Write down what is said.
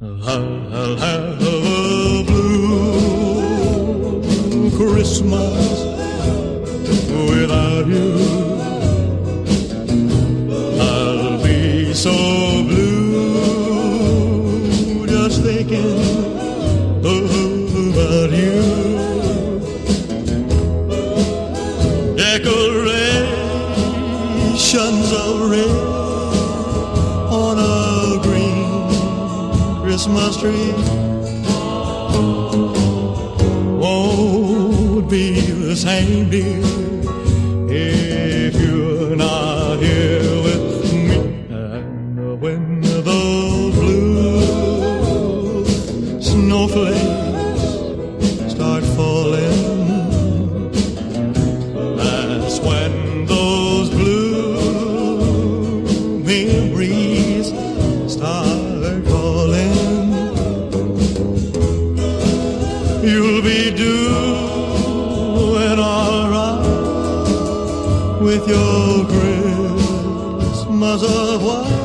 I'll have a blue Christmas without you. I'll be so blue just thinking about you. Decorations of red on a green Christmas tree won't be the same, dear, if you're not here with me. And when those blue snowflakes start falling, that's when those blue memories start calling. You'll be doing all right with your Christmas of white.